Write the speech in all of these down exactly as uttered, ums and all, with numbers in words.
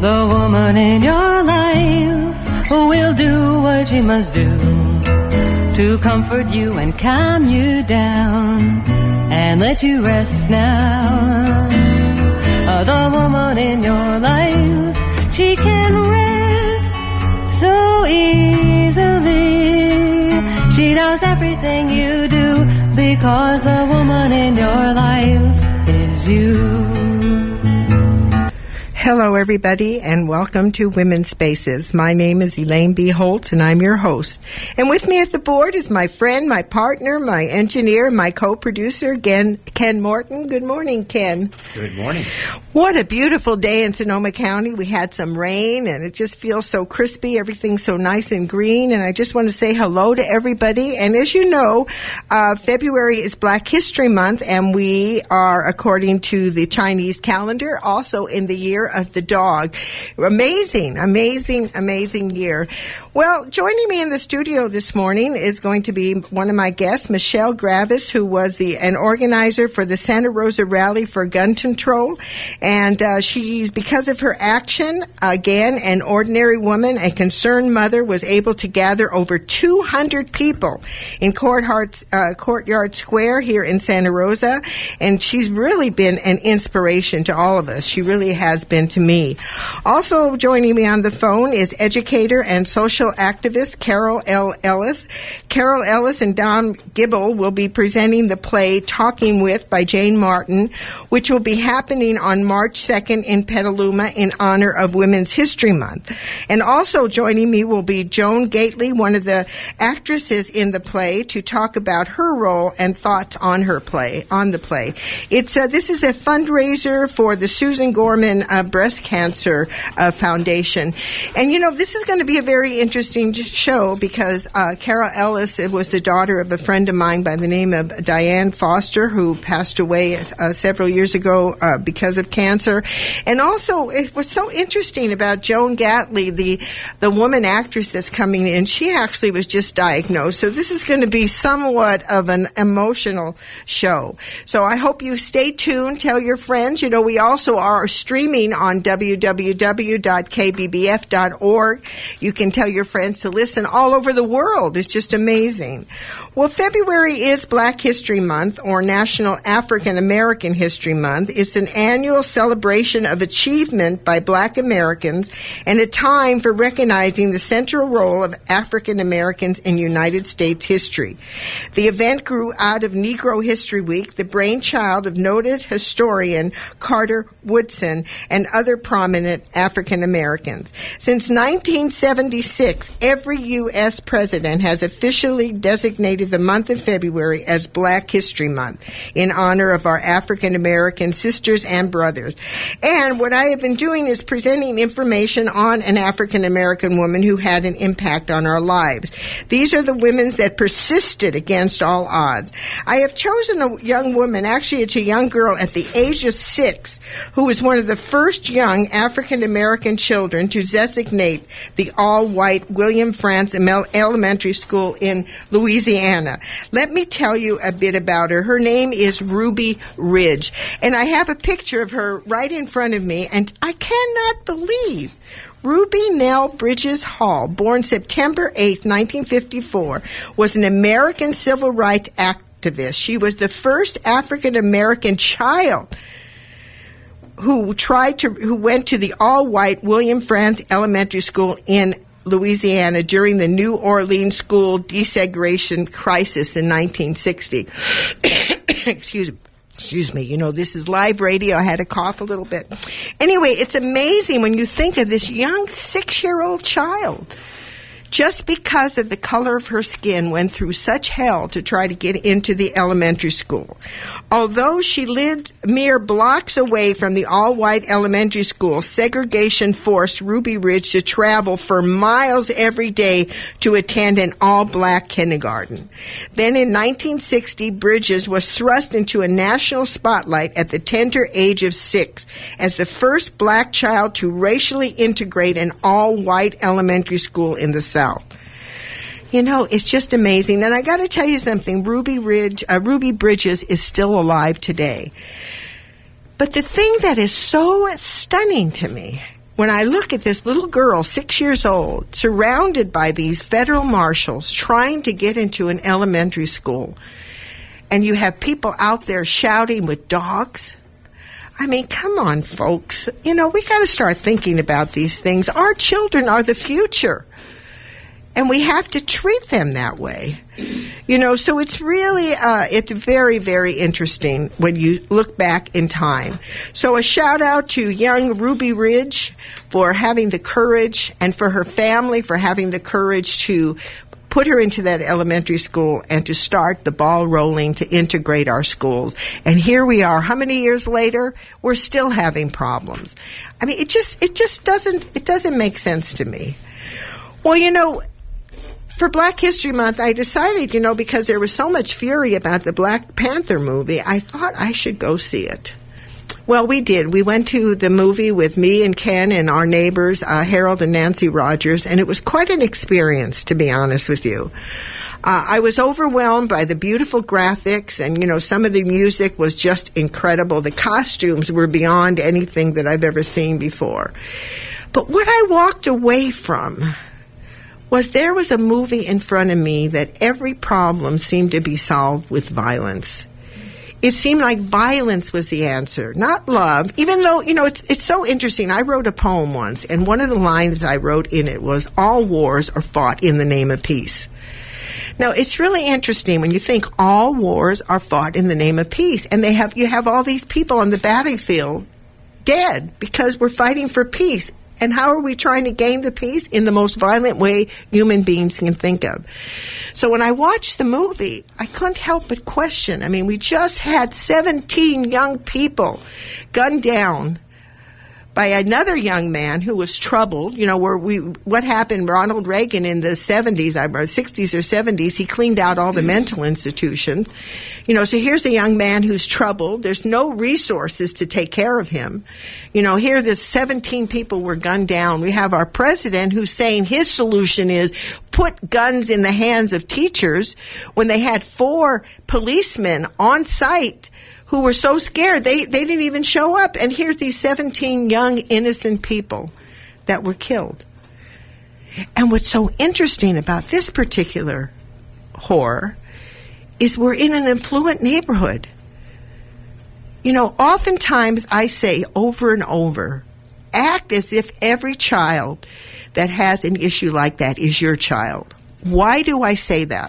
The woman in your life who will do what she must do to comfort you and calm you down and let you rest now. Uh, the woman in your life, she can rest so easily. She knows everything you do because the woman in your life is you. Hello, everybody, and welcome to Women's Spaces. My name is Elaine B. Holtz, and I'm your host. And with me at the board is my friend, my partner, my engineer, my co-producer, Ken, Ken Morton. Good morning, Ken. Good morning. What a beautiful day in Sonoma County. We had some rain, and it just feels so crispy. Everything's so nice and green, and I just want to say hello to everybody. And as you know, uh, February is Black History Month, and we are, according to the Chinese calendar, also in the year of the dog. Amazing, amazing, amazing year. Well, joining me in the studio this morning is going to be one of my guests, Michelle Gravis, who was the an organizer for the Santa Rosa Rally for Gun Control. And uh, she's, because of her action, again, an ordinary woman, a concerned mother, was able to gather over two hundred people in Courtyard, uh, Courtyard Square here in Santa Rosa. And she's really been an inspiration to all of us. She really has been to me. Also joining me on the phone is educator and social activist Carol L. Ellis. Carol Ellis and Don Gibble will be presenting the play Talking With by Jane Martin, which will be happening on March second in Petaluma in honor of Women's History Month. And also joining me will be Joan Gately, one of the actresses in the play, to talk about her role and thoughts on her play, on the play. It's uh, this is a fundraiser for the Susan Gorman uh, Breast Cancer uh, Foundation. And, you know, this is going to be a very interesting show because uh, Carol Ellis was the daughter of a friend of mine by the name of Diane Foster, who passed away uh, several years ago uh, because of cancer. And also, it was so interesting about Joan Gately, the, the woman actress that's coming in. She actually was just diagnosed. So this is going to be somewhat of an emotional show. So I hope you stay tuned. Tell your friends. You know, we also are streaming on w w w dot k b b f dot org. You can tell your friends to listen all over the world. It's just amazing. Well, February is Black History Month, or National African American History Month. It's an annual celebration of achievement by Black Americans and a time for recognizing the central role of African Americans in United States history. The event grew out of Negro History Week, the brainchild of noted historian Carter Woodson and other prominent African Americans. Since nineteen seventy-six, every U S president has officially designated the month of February as Black History Month in honor of our African American sisters and brothers. And what I have been doing is presenting information on an African American woman who had an impact on our lives. These are the women that persisted against all odds. I have chosen a young woman, actually it's a young girl at the age of six, who was one of the first young African American children to designate the all-white William Frantz Elementary School in Louisiana. Let me tell you a bit about her. Her name is Ruby Ridge, and I have a picture of her right in front of me, and I cannot believe Ruby Nell Bridges Hall, born September eighth, nineteen fifty-four, was an American civil rights activist. She was the first African American child who tried to, who went to the all-white William Frantz Elementary School in Louisiana during the New Orleans school desegregation crisis in nineteen sixty. Excuse me. Excuse me, you know, this is live radio. I had to cough a little bit. Anyway, it's amazing when you think of this young six-year-old child. Just because of the color of her skin, went through such hell to try to get into the elementary school. Although she lived mere blocks away from the all-white elementary school, segregation forced Ruby Ridge to travel for miles every day to attend an all-black kindergarten. Then in nineteen sixty, Bridges was thrust into a national spotlight at the tender age of six as the first black child to racially integrate an all-white elementary school in the South. You know, it's just amazing. And I got to tell you something. Ruby Ridge, uh, Ruby Bridges is still alive today. But the thing that is so stunning to me when I look at this little girl, six years old, surrounded by these federal marshals trying to get into an elementary school, and you have people out there shouting with dogs. I mean, come on, folks. You know, we got to start thinking about these things. Our children are the future, and we have to treat them that way. You know, so it's really, uh, it's very, very interesting when you look back in time. So a shout out to young Ruby Ridge for having the courage, and for her family for having the courage to put her into that elementary school and to start the ball rolling to integrate our schools. And here we are, how many years later? We're still having problems. I mean, it just, it just doesn't, it doesn't make sense to me. Well, you know, for Black History Month, I decided, you know, because there was so much fury about the Black Panther movie, I thought I should go see it. Well, we did. We went to the movie with me and Ken and our neighbors, uh, Harold and Nancy Rogers, and it was quite an experience, to be honest with you. Uh, I was overwhelmed by the beautiful graphics, and, you know, some of the music was just incredible. The costumes were beyond anything that I've ever seen before. But what I walked away from was there was a movie in front of me that every problem seemed to be solved with violence. It seemed like violence was the answer, not love, even though, you know, it's it's so interesting. I wrote a poem once, and one of the lines I wrote in it was, all wars are fought in the name of peace. Now, it's really interesting when you think all wars are fought in the name of peace, and they have you have all these people on the battlefield dead because we're fighting for peace. And how are we trying to gain the peace? In the most violent way human beings can think of. So when I watched the movie, I couldn't help but question. I mean, we just had seventeen young people gunned down by another young man who was troubled. You know, where we, what happened, Ronald Reagan in the seventies, or sixties or seventies, he cleaned out all the mental institutions. You know, so here's a young man who's troubled. There's no resources to take care of him. You know, here the seventeen people were gunned down. We have our president who's saying his solution is put guns in the hands of teachers when they had four policemen on site who were so scared they, they didn't even show up. And here's these seventeen young, innocent people that were killed. And what's so interesting about this particular horror is we're in an affluent neighborhood. You know, oftentimes I say over and over, act as if every child that has an issue like that is your child. Why do I say that?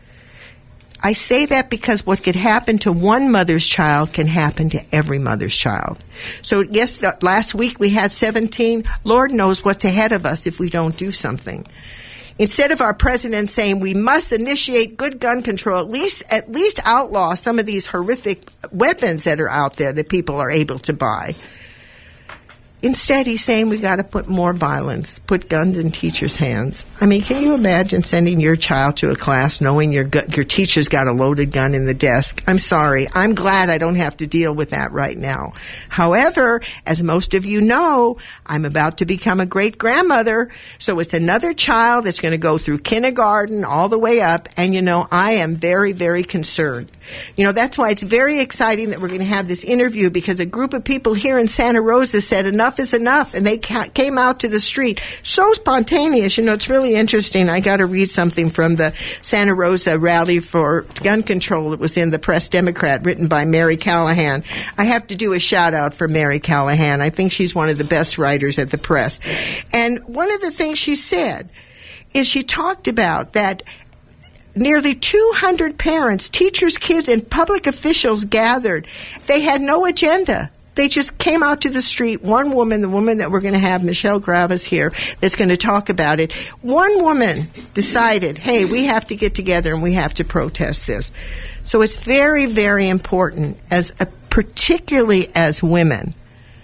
I say that because what could happen to one mother's child can happen to every mother's child. So, yes, the, last week we had seventeen. Lord knows what's ahead of us if we don't do something. Instead of our president saying we must initiate good gun control, at least at least outlaw some of these horrific weapons that are out there that people are able to buy. Instead, he's saying we got to put more violence, put guns in teachers' hands. I mean, can you imagine sending your child to a class knowing your gu- your teacher's got a loaded gun in the desk? I'm sorry. I'm glad I don't have to deal with that right now. However, as most of you know, I'm about to become a great-grandmother, so it's another child that's going to go through kindergarten all the way up, and, you know, I am very, very concerned. You know, that's why it's very exciting that we're going to have this interview, because a group of people here in Santa Rosa said enough is enough, and they ca- came out to the street. So spontaneous. You know, it's really interesting. I got to read something from the Santa Rosa Rally for Gun Control. It was in the Press Democrat, written by Mary Callahan. I have to do a shout out for Mary Callahan. I think she's one of the best writers at the Press. And one of the things she said is she talked about that nearly two hundred parents, teachers, kids, and public officials gathered. They had no agenda. They just came out to the street. One woman, the woman that we're going to have, Michelle Gravas here, that's going to talk about it. One woman decided, hey, we have to get together and we have to protest this. So it's very, very important, as a, particularly as women,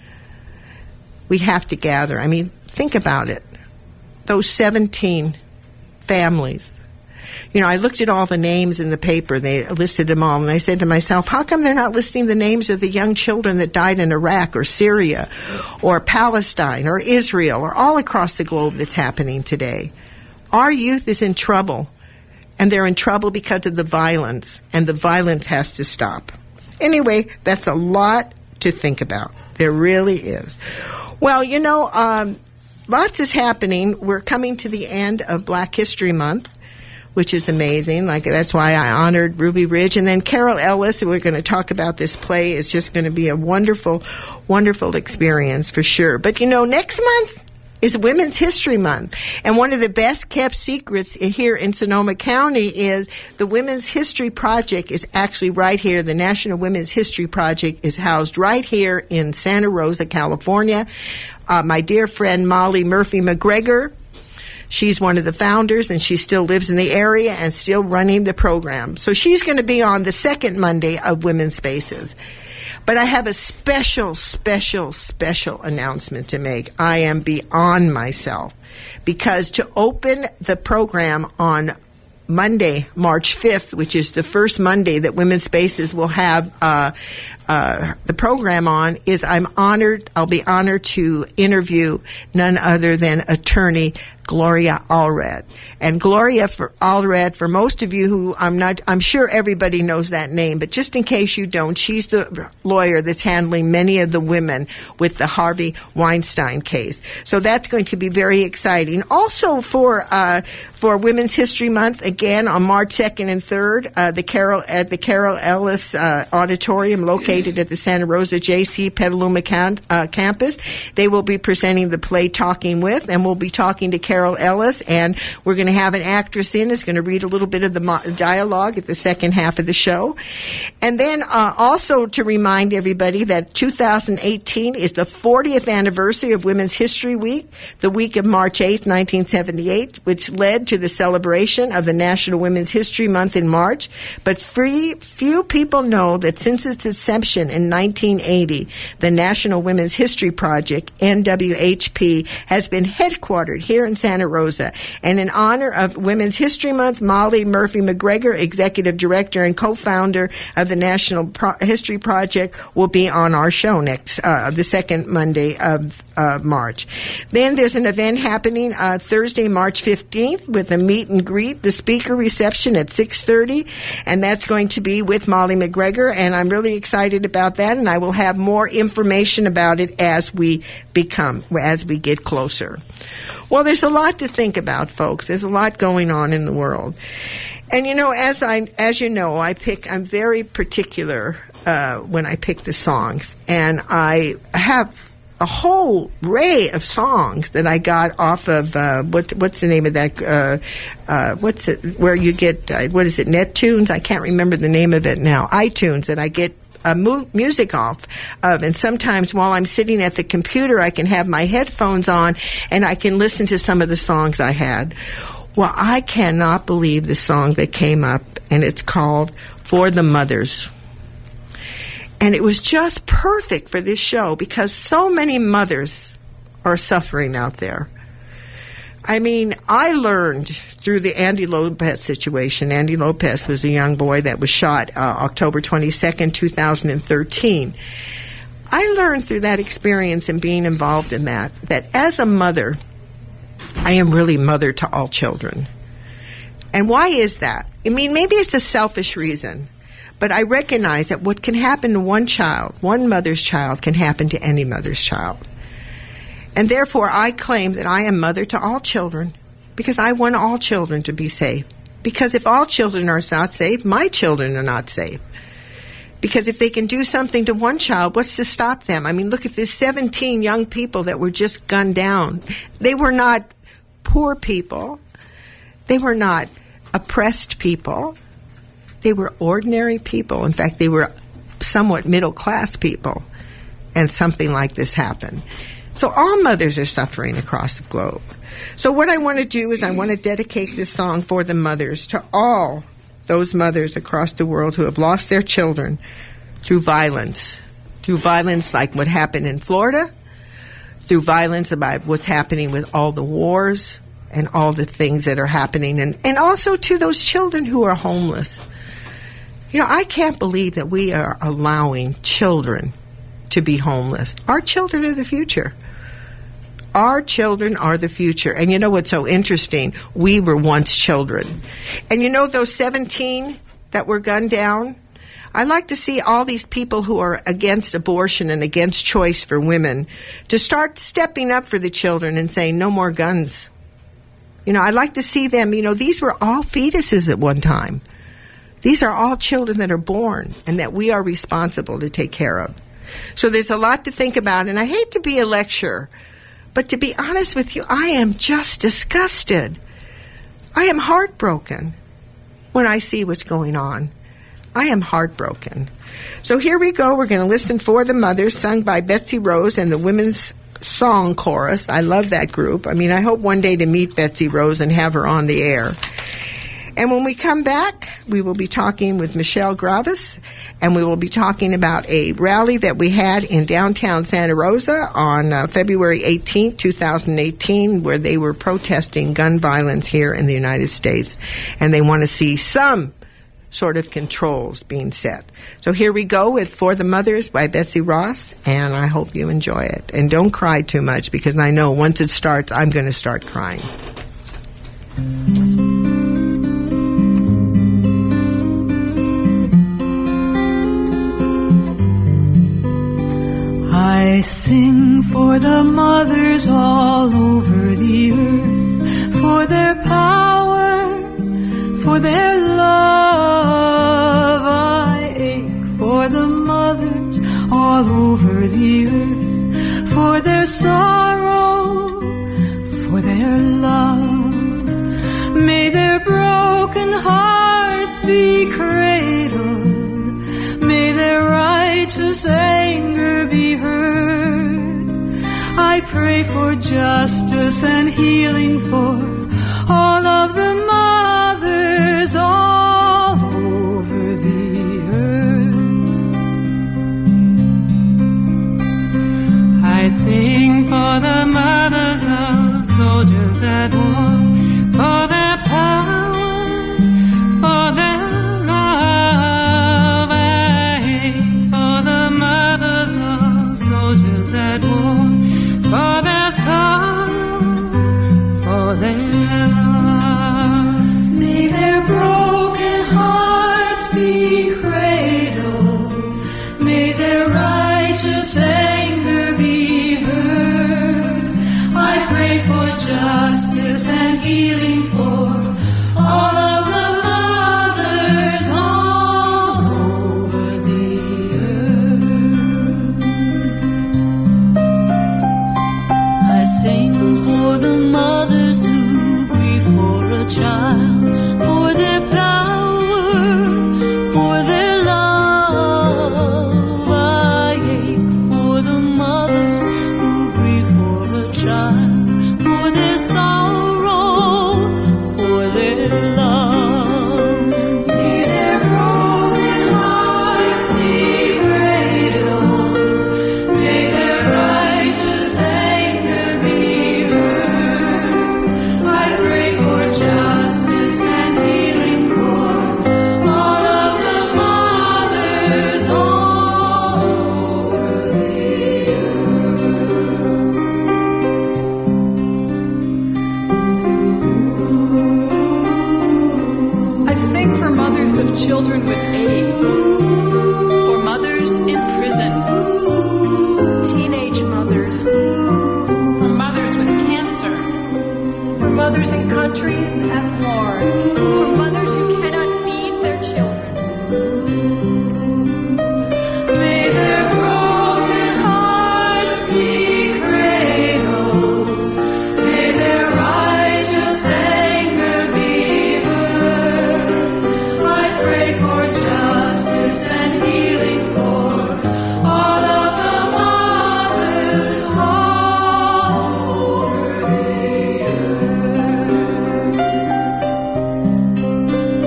we have to gather. I mean, think about it. Those seventeen families. You know, I looked at all the names in the paper. They listed them all. And I said to myself, how come they're not listing the names of the young children that died in Iraq or Syria or Palestine or Israel or all across the globe that's happening today? Our youth is in trouble, and they're in trouble because of the violence, and the violence has to stop. Anyway, that's a lot to think about. There really is. Well, you know, um, lots is happening. We're coming to the end of Black History Month, which is amazing. Like, that's why I honored Ruby Ridge. And then Carol Ellis, and we're going to talk about this play, is just going to be a wonderful, wonderful experience for sure. But, you know, next month is Women's History Month. And one of the best kept secrets here in Sonoma County is the Women's History Project is actually right here. The National Women's History Project is housed right here in Santa Rosa, California. Uh, my dear friend Molly Murphy McGregor, she's one of the founders, and she still lives in the area and still running the program. So she's going to be on the second Monday of Women's Spaces. But I have a special, special, special announcement to make. I am beyond myself, because to open the program on Monday, March fifth, which is the first Monday that Women's Spaces will have uh, uh, the program on, is I'm honored, I'll be honored to interview none other than attorney Gloria Allred. And Gloria for Allred, for most of you who I'm not, I'm sure everybody knows that name, but just in case you don't, she's the lawyer that's handling many of the women with the Harvey Weinstein case. So that's going to be very exciting. Also for uh, for Women's History Month, again on March second and third, uh, the Carol at the Carol Ellis uh, Auditorium, located at the Santa Rosa J C Petaluma cam- uh, campus, they will be presenting the play Talking With, and we'll be talking to Carol Carol Ellis, and we're going to have an actress in who's going to read a little bit of the mo- dialogue at the second half of the show. And then uh, also to remind everybody that two thousand eighteen is the fortieth anniversary of Women's History Week, the week of March eighth, nineteen seventy-eight, which led to the celebration of the National Women's History Month in March. But free, few people know that since its inception in nineteen eighty, the National Women's History Project, N W H P, has been headquartered here in Santa Rosa. And in honor of Women's History Month, Molly Murphy McGregor, Executive Director and co-founder of the National Pro- History Project, will be on our show next, uh, the second Monday of uh, March. Then there's an event happening uh, Thursday, March fifteenth, with a meet and greet, the speaker reception at six thirty, and that's going to be with Molly McGregor, and I'm really excited about that, and I will have more information about it as we become, as we get closer. Well, there's a lot to think about, folks. There's a lot going on in the world. And, you know, as I, as you know, I pick, I'm very particular uh, when I pick the songs. And I have a whole array of songs that I got off of, uh, what, what's the name of that, uh, uh, what's it, where you get, uh, what is it, NetTunes? I can't remember the name of it now. iTunes, that I get Uh, mu- music off of, and sometimes while I'm sitting at the computer, I can have my headphones on and I can listen to some of the songs I had. Well, I cannot believe the song that came up, and it's called For the Mothers. And it was just perfect for this show because so many mothers are suffering out there. I mean, I learned through the Andy Lopez situation. Andy Lopez was a young boy that was shot uh, October twenty-second, two thousand thirteen. I learned through that experience and being involved in that, that as a mother, I am really mother to all children. And why is that? I mean, maybe it's a selfish reason, but I recognize that what can happen to one child, one mother's child, can happen to any mother's child. And therefore, I claim that I am mother to all children because I want all children to be safe. Because if all children are not safe, my children are not safe. Because if they can do something to one child, what's to stop them? I mean, look at these seventeen young people that were just gunned down. They were not poor people. They were not oppressed people. They were ordinary people. In fact, they were somewhat middle-class people. And something like this happened. So all mothers are suffering across the globe. So what I want to do is I want to dedicate this song For the Mothers to all those mothers across the world who have lost their children through violence, through violence like what happened in Florida, through violence about what's happening with all the wars and all the things that are happening, and, and also to those children who are homeless. You know, I can't believe that we are allowing children to be homeless. Our children are the future. Our children are the future. And you know what's so interesting? We were once children. And you know those seventeen that were gunned down? I'd like to see all these people who are against abortion and against choice for women to start stepping up for the children and saying, no more guns. You know, I'd like to see them, you know, these were all fetuses at one time. These are all children that are born and that we are responsible to take care of. So there's a lot to think about, and I hate to be a lecturer, but to be honest with you, I am just disgusted. I am heartbroken when I see what's going on. I am heartbroken. So here we go. We're going to listen For the Mothers, sung by Betsy Rose and the Women's Song Chorus. I love that group. I mean, I hope one day to meet Betsy Rose and have her on the air. And when we come back, we will be talking with Michelle Gravis, and we will be talking about a rally that we had in downtown Santa Rosa on uh, February eighteenth, twenty eighteen, where they were protesting gun violence here in the United States. And they want to see some sort of controls being set. So here we go with For the Mothers by Betsy Ross, and I hope you enjoy it. And don't cry too much, because I know once it starts, I'm going to start crying. I sing for the mothers all over the earth, for their power, for their love. I ache for the mothers all over the earth, for their sorrow, for their love. May their broken hearts be cradled, may their righteous anger be heard. I pray for justice and healing for all of the mothers all over the earth. I sing for the mothers of soldiers at war, for their power, for their love. I ache for the mothers of soldiers at war, for their sorrow, for their love. May their broken hearts be cradled, may their righteous anger be heard. I pray for justice and healing for all of the mothers all over the earth. I sing for the mothers who grieve for a child, for their power, for their love. I ache for the mothers who grieve for a child, for their sorrow, for their love. May their broken hearts be cradled, may their righteous anger be heard. I pray for justice and healing for all of the mothers all over the I sing for mothers of children with AIDS, for mothers in prison, Teenage mothers, for mothers with cancer, for mothers in countries at war, for mothers who cannot feed their children. May their broken hearts be cradled, may their righteous anger be heard. I pray for justice and healing for all of the mothers all over the earth.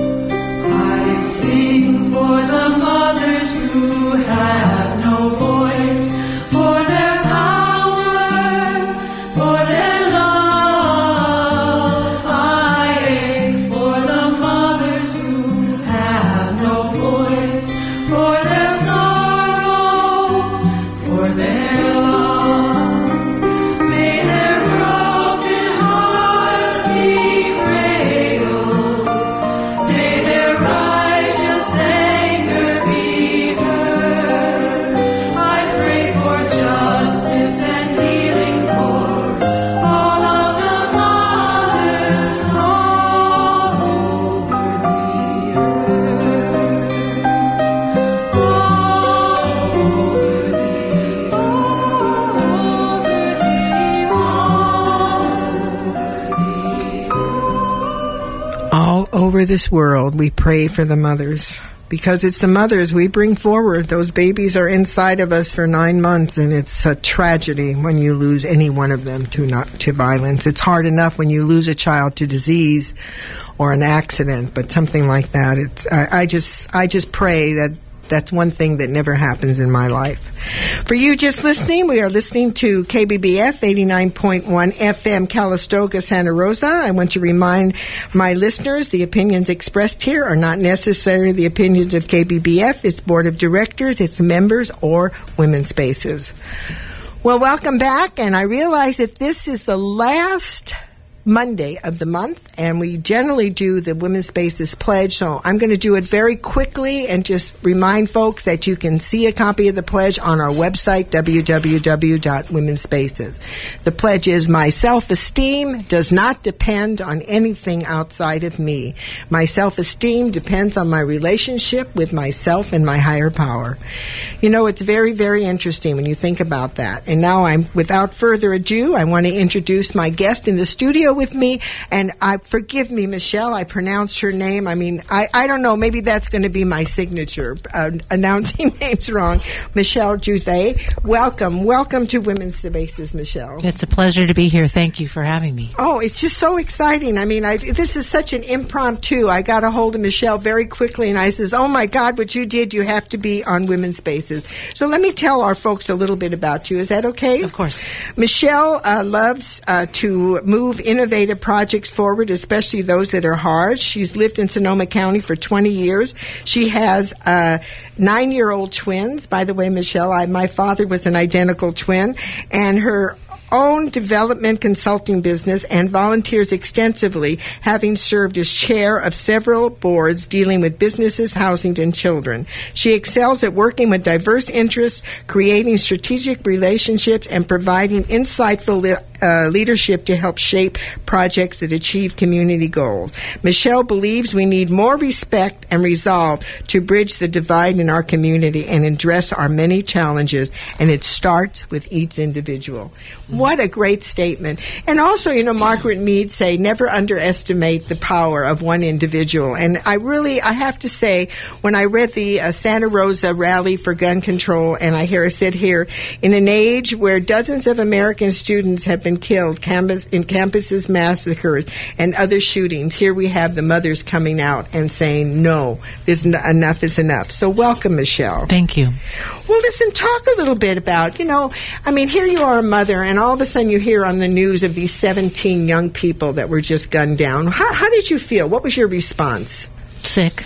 over this world, we pray for the mothers. Because it's the mothers we bring forward. Those babies are inside of us for nine months, and it's a tragedy when you lose any one of them to not to violence. It's hard enough when you lose a child to disease or an accident, but something like that. It's I, I just I just pray that that's one thing that never happens in my life. For you just listening, we are listening to K B B F eighty-nine point one F M Calistoga, Santa Rosa. I want to remind my listeners the opinions expressed here are not necessarily the opinions of K B B F, its board of directors, its members, or Women's Spaces. Well, welcome back, and I realize that this is the last Monday of the month, and we generally do the Women's Spaces Pledge, so I'm going to do it very quickly and just remind folks that you can see a copy of the pledge on our website, w w w dot women's spaces. The pledge is, my self-esteem does not depend on anything outside of me. My self-esteem depends on my relationship with myself and my higher power. You know, it's very, very interesting when you think about that. And now I'm, without further ado, I want to introduce my guest in the studio with me, and I forgive me, Michelle, I pronounced her name. I mean, I, I don't know, maybe that's going to be my signature, uh, announcing names wrong. Michelle Juthe, welcome. Welcome to Women's Spaces, Michelle. It's a pleasure to be here. Thank you for having me. Oh, it's just so exciting. I mean, I, this is such an impromptu. I got a hold of Michelle very quickly, and I says, oh my God, what you did, you have to be on Women's Spaces. So let me tell our folks a little bit about you. Is that okay? Of course. Michelle uh, loves uh, to move innovative projects forward, especially those that are hard. She's lived in Sonoma County for twenty years. She has uh, nine-year-old twins. By the way, Michelle, I, my father was an identical twin, and her own development consulting business and volunteers extensively, having served as chair of several boards dealing with businesses, housing, and children. She excels at working with diverse interests, creating strategic relationships, and providing insightful li- uh, leadership to help shape projects that achieve community goals. Michelle believes we need more respect and resolve to bridge the divide in our community and address our many challenges, and it starts with each individual. What a great statement. And also, you know, Margaret Mead say, never underestimate the power of one individual. And I really, I have to say, when I read the uh, Santa Rosa rally for gun control, and I hear it said here, in an age where dozens of American students have been killed campus, in campuses massacres and other shootings, here we have the mothers coming out and saying, no, there's n- enough is enough. So welcome, Michelle. Thank you. Well, listen, talk a little bit about, you know, I mean, here you are a mother, and all of a sudden you hear on the news of these seventeen young people that were just gunned down. How, how did you feel? What was your response? Sick.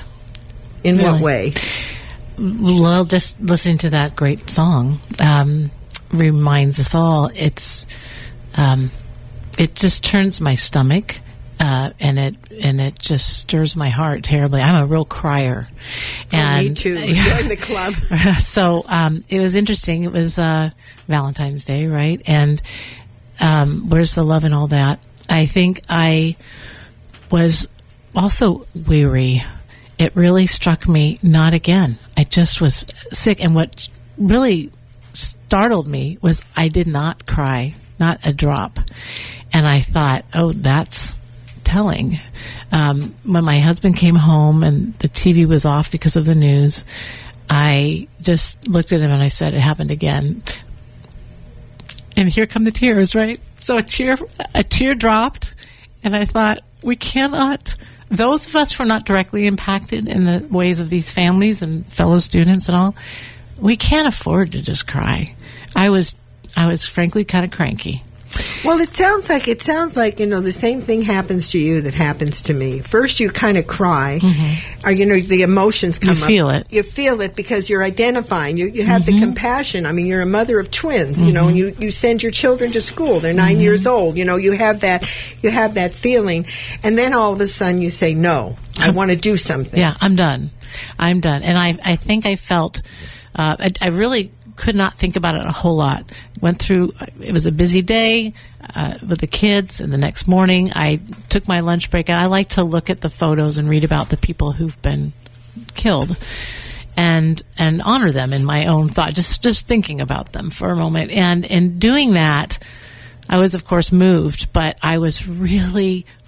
In Really? what way? Well, just listening to that great song um, reminds us all. It's um, it just turns my stomach, uh, and it and it just stirs my heart terribly. I'm a real crier. And, oh, me too. Yeah. Join the club. So um, it was interesting. It was uh, Valentine's Day, right? And um, where's the love and all that? I think I was also weary. It really struck me, not again. I just was sick. And what really startled me was I did not cry, not a drop. And I thought, oh, that's telling. Um, when my husband came home and the T V was off because of the news, I just looked at him and I said, it happened again. And here come the tears, right? So a tear, a tear dropped, and I thought, we cannot, those of us who are not directly impacted in the ways of these families and fellow students and all, we can't afford to just cry. I was, I was frankly kind of cranky. Well, it sounds like it sounds like, you know, the same thing happens to you that happens to me. First, you kind of cry, mm-hmm. or you know, the emotions come you up. You feel it. You feel it because you're identifying. You you have mm-hmm. the compassion. I mean, you're a mother of twins, mm-hmm. you know, and you, you send your children to school. They're nine mm-hmm. years old. You know, you have that you have that feeling, and then all of a sudden you say, no, I want to do something. Yeah, I'm done. I'm done, and I I think I felt uh, I, I really. could not think about it a whole lot. Went through, it was a busy day uh, with the kids, and the next morning I took my lunch break, and I like to look at the photos and read about the people who've been killed and and honor them in my own thought, just, just thinking about them for a moment. And in doing that, I was, of course, moved, but I was really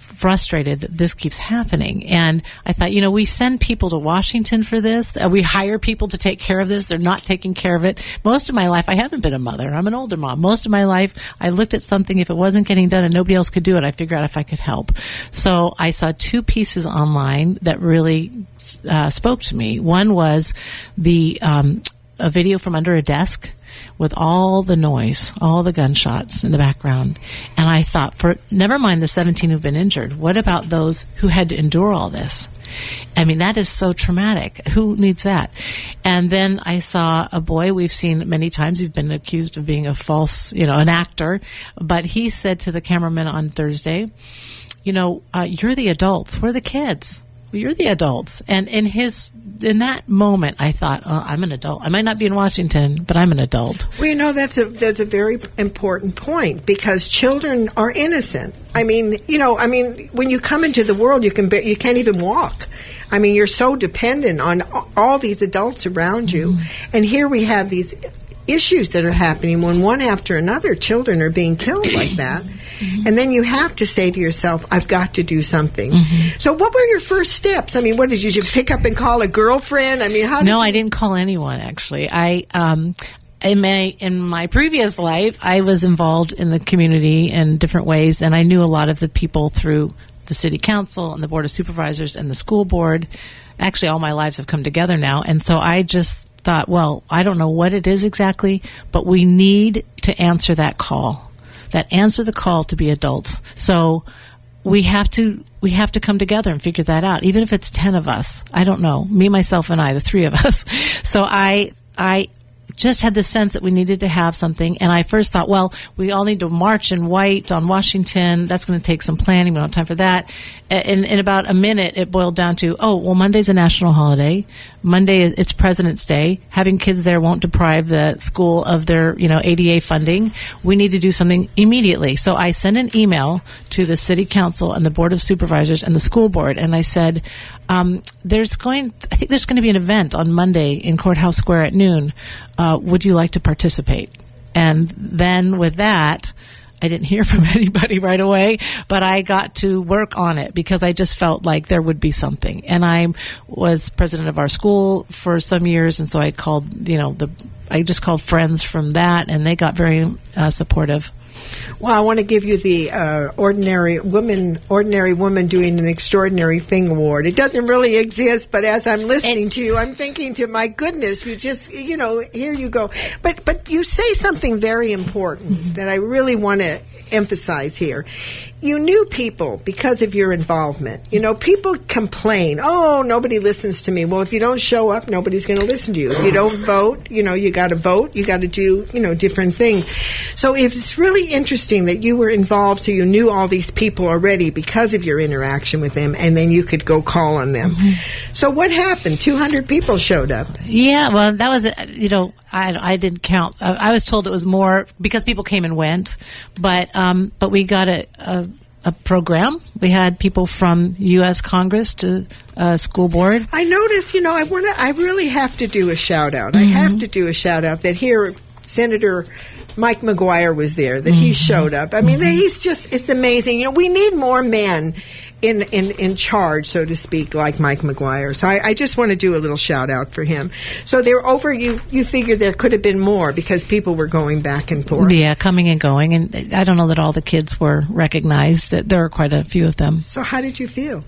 frustrated that this keeps happening. And I thought, you know, we send people to Washington for this. Uh, we hire people to take care of this. They're not taking care of it. Most of my life, I haven't been a mother. I'm an older mom. Most of my life, I looked at something. If it wasn't getting done and nobody else could do it, I figured out if I could help. So I saw two pieces online that really uh, spoke to me. One was the um, a video from under a desk with all the noise, all the gunshots in the background. And I thought, for never mind the seventeen who've been injured, what about those who had to endure all this? I mean, that is so traumatic. Who needs that? And then I saw a boy we've seen many times. He's been accused of being a false, you know, an actor. But he said to the cameraman on Thursday, you know, uh, you're the adults. We're the kids. You're the adults. And in his, in that moment, I thought, oh, I'm an adult. I might not be in Washington, but I'm an adult. Well, you know, that's a, that's a very important point, because children are innocent. I mean, you know, I mean, when you come into the world, you can be, you can't even walk. I mean, you're so dependent on all these adults around you. Mm-hmm. And here we have these issues that are happening when one after another children are being killed like that. Mm-hmm. And then you have to say to yourself, I've got to do something. Mm-hmm. So what were your first steps? I mean, what did you, did you pick up and call a girlfriend? I mean, how did No, you- I didn't call anyone, actually. I, um, in my, in my previous life, I was involved in the community in different ways, and I knew a lot of the people through the city council and the board of supervisors and the school board. Actually, all my lives have come together now. And so I just thought, well, I don't know what it is exactly, but we need to answer that call, that answer the call to be adults. So we have to, we have to come together and figure that out. Even if it's ten of us, I don't know, me, myself, and I, the three of us. So I, I, just had the sense that we needed to have something. And I first thought, well, we all need to march in white on Washington. That's going to take some planning. We don't have time for that. In, in about a minute, it boiled down to, oh, well, Monday's a national holiday. Monday, it's President's Day. Having kids there won't deprive the school of their, you know, A D A funding. We need to do something immediately. So I sent an email to the city council and the board of supervisors and the school board. And I said, um, there's going, I think there's going to be an event on Monday in Courthouse Square at noon. Uh, would you like to participate? And then with that, I didn't hear from anybody right away, but I got to work on it because I just felt like there would be something. And I was president of our school for some years, and so I called, you know, the I just called friends from that, and they got very uh, supportive. Well, I want to give you the uh, ordinary woman, ordinary woman doing an extraordinary thing award. It doesn't really exist, but as I'm listening It's, to you, I'm thinking to my goodness, you just, you know, here you go. But but you say something very important mm-hmm. that I really want to emphasize here. You knew people because of your involvement. You know, people complain, oh, nobody listens to me. Well, if you don't show up, nobody's going to listen to you. If you don't vote, you know, you got to vote. You got to do, you know, different things. So it's really interesting that you were involved, so you knew all these people already because of your interaction with them, and then you could go call on them. Mm-hmm. So what happened? two hundred people showed up. Yeah, well, that was, you know, I, I didn't count. I, I was told it was more because people came and went, but um, but we got a, a a program. We had people from U S Congress to uh, school board. I noticed, you know, I want to. I really have to do a shout out. Mm-hmm. I have to do a shout out that here, Senator Mike McGuire was there. That mm-hmm. he showed up. I mean, mm-hmm. he's just. It's amazing. You know, we need more men in, in, in charge, so to speak, like Mike McGuire. So I, I just want to do a little shout out for him. So they're over, you, you figured there could have been more because people were going back and forth. Yeah, coming and going. And I don't know that all the kids were recognized. There were quite a few of them. So how did you feel?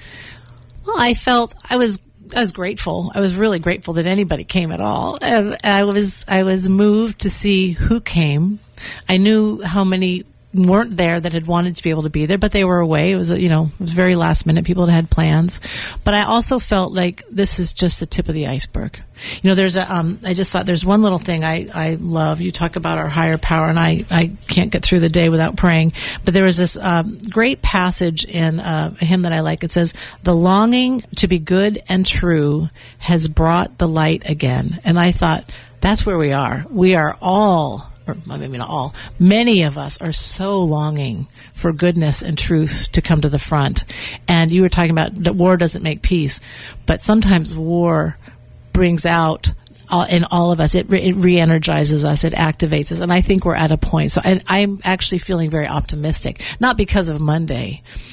Well, I felt I was I was grateful. I was really grateful that anybody came at all. And I was I was moved to see who came. I knew how many weren't there that had wanted to be able to be there, but they were away. It was, you know, it was very last minute. People had plans. But I also felt like this is just the tip of the iceberg. You know, there's a, um, I just thought there's one little thing I, I love. You talk about our higher power, and I, I can't get through the day without praying. But there was this um, great passage in uh, a hymn that I like. It says, "The longing to be good and true has brought the light again." And I thought, that's where we are. We are all or maybe not all, many of us are so longing for goodness and truth to come to the front. And you were talking about that war doesn't make peace, but sometimes war brings out all, in all of us, it, re- it re-energizes us, it activates us, and I think we're at a point. So and I'm actually feeling very optimistic, not because of Monday.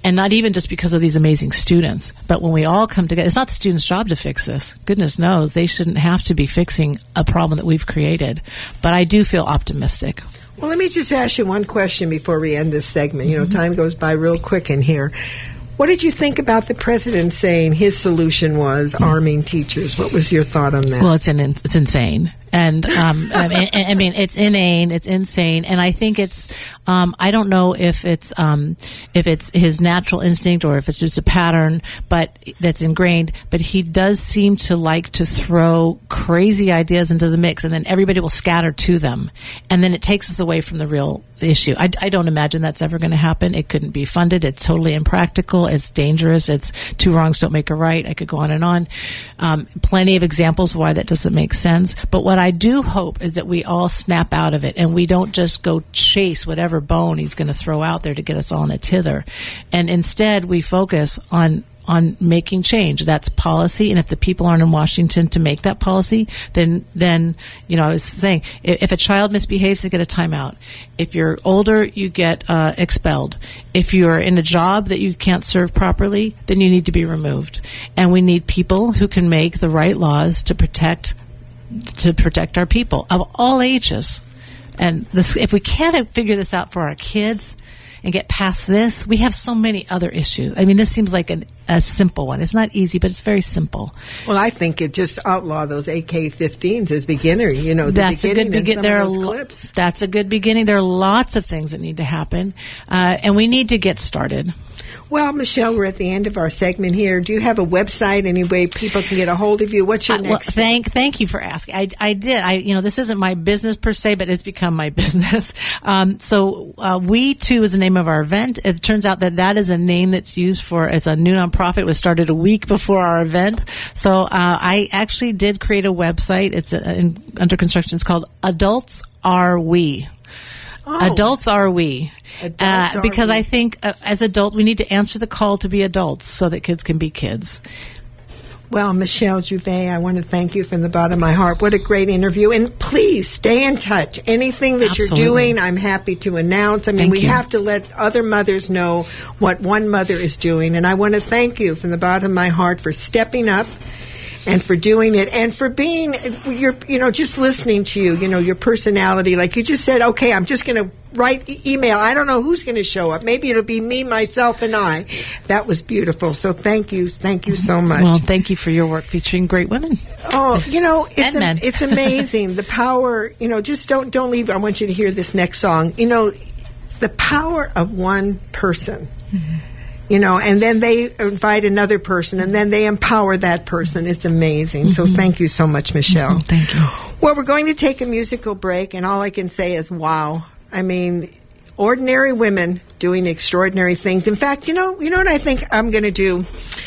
and not even just because of these amazing students, but when we all come together, it's not the students' job to fix this. Goodness knows they shouldn't have to be fixing a problem that we've created. But I do feel optimistic. Well, let me just ask you one question before we end this segment. You know, time goes by real quick in here. What did you think about the president saying his solution was arming teachers? What was your thought on that? Well, it's in, it's insane. And, um, I mean, I mean, it's inane, it's insane. And I think it's, um, I don't know if it's, um, if it's his natural instinct or if it's just a pattern, but that's ingrained. But he does seem to like to throw crazy ideas into the mix, and then everybody will scatter to them. And then it takes us away from the real issue. I, I don't imagine that's ever going to happen. It couldn't be funded. It's totally impractical. It's dangerous. It's two wrongs don't make a right. I could go on and on. Um, plenty of examples why that doesn't make sense. But what I do hope is that we all snap out of it and we don't just go chase whatever bone he's going to throw out there to get us all in a tither. And instead we focus on on making change. That's policy. And if the people aren't in Washington to make that policy, then, then, you know, I was saying, if, if a child misbehaves, they get a timeout. If you're older, you get uh, expelled. If you're in a job that you can't serve properly, then you need to be removed. And we need people who can make the right laws to protect, to protect our people of all ages. And this, if we can't figure this out for our kids and get past this, we have so many other issues. I mean, this seems like an, a simple one. It's not easy, but it's very simple. Well, I think it just outlaw those A K fifteens as beginner. You know, the that's a good beginning. There are those lo- clips. That's a good beginning. There are lots of things that need to happen, uh, and we need to get started. Well, Michelle, we're at the end of our segment here. Do you have a website, any way people can get a hold of you? What's your uh, next? Well, thank, thank you for asking. I, I did. I, you know, this isn't my business per se, but it's become my business. Um, so, uh, We Too is the name of our event. It turns out that that is a name that's used for, as a new nonprofit. It was started a week before our event. So, uh, I actually did create a website. It's a, in, under construction. It's called Adults Are We. Oh. Adults Are We. Adults uh, are because we. I think uh, as adults, we need to answer the call to be adults so that kids can be kids. Well, Michelle Jouvet, I want to thank you from the bottom of my heart. What a great interview. And please stay in touch. Anything that Absolutely. you're doing, I'm happy to announce. I mean, Thank we you. have to let other mothers know what one mother is doing. And I want to thank you from the bottom of my heart for stepping up and for doing it, and for being, you're, you know, just listening to you, you know, your personality. Like you just said, okay, I'm just going to write e- email. I don't know who's going to show up. Maybe it'll be me, myself, and I. That was beautiful. So thank you. Thank you so much. Well, thank you for your work featuring great women. Oh, you know, it's And a, men. it's amazing. The power, you know, just don't don't leave. I want you to hear this next song. You know, the power of one person. Mm-hmm. You know, and then they invite another person, and then they empower that person. It's amazing. Mm-hmm. So thank you so much, Michelle. Mm-hmm. Thank you. Well, we're going to take a musical break, and all I can say is, wow. I mean, ordinary women doing extraordinary things. In fact, you know, you know what I think I'm going to do?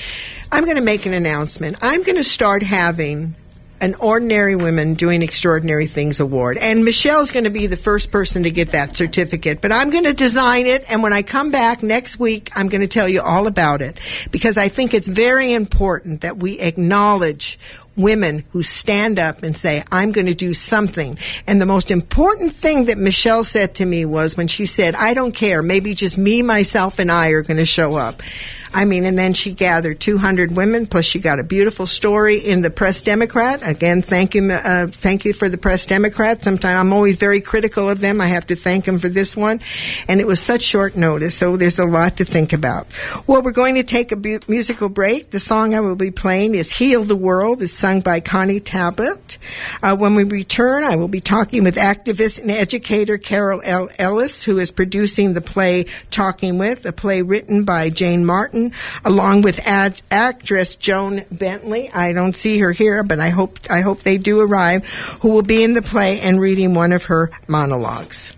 I'm going to make an announcement. I'm going to start having an Ordinary Women Doing Extraordinary Things award. And Michelle's going to be the first person to get that certificate. But I'm going to design it, and when I come back next week, I'm going to tell you all about it. Because I think it's very important that we acknowledge women who stand up and say, I'm going to do something. And the most important thing that Michelle said to me was when she said, I don't care, maybe just me, myself, and I are going to show up. I mean, and then she gathered two hundred women, plus she got a beautiful story in the Press Democrat. Again, thank you, uh, thank you for the Press Democrat. Sometimes I'm always very critical of them. I have to thank them for this one. And it was such short notice, so there's a lot to think about. Well, we're going to take a bu- musical break. The song I will be playing is Heal the World. It's sung by Connie Talbot. Uh, when we return, I will be talking with activist and educator Carol L. Ellis, who is producing the play Talking With, a play written by Jane Martin, along with ad- actress Joan Bentley. I don't see her here, but I hope I hope they do arrive, who will be in the play and reading one of her monologues.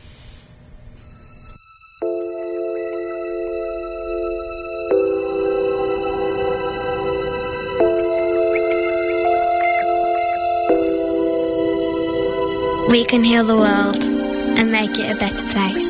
We can heal the world and make it a better place.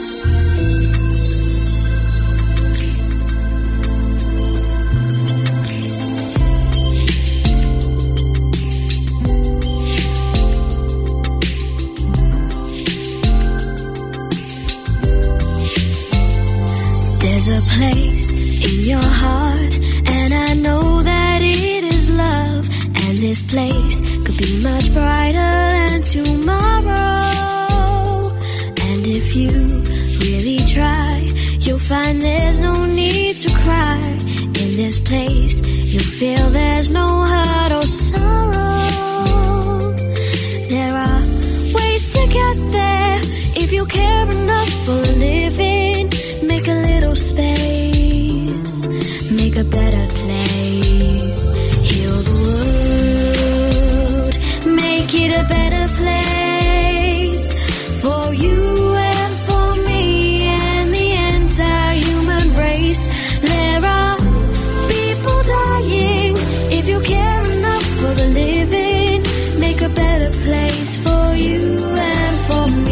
There's a place in your heart, and I know that it is love, and this place could be much brighter than tomorrow. And if you really try, you'll find there's no need to cry. In this place, you'll feel there's no hurt or sorrow. There are ways to get there if you care enough for living. Make a little space, make a better place. Heal the world, make it a better place for you and for me and the entire human race. There are people dying. If you care enough for the living, make a better place for you and for me.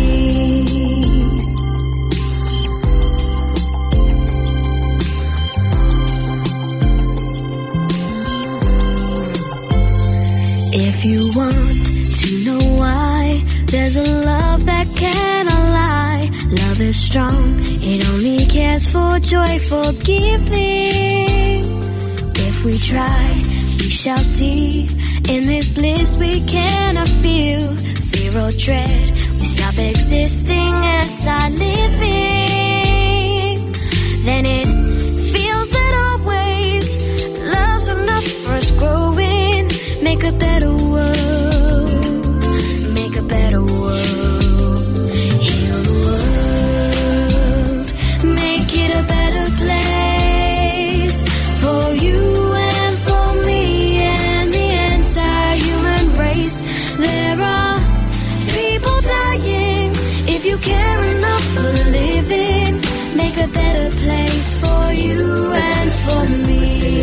If you want to know why, there's a love that cannot lie. Love is strong, it only cares for joyful giving. If we try, we shall see. In this bliss we cannot feel fear or dread. We stop existing and start living. Then it feels that always love's enough for us growing. Make a better world, make a better world. Heal the world, make it a better place for you and for me and the entire human race. There are people dying. If you care enough for the living, make a better place for you and for me.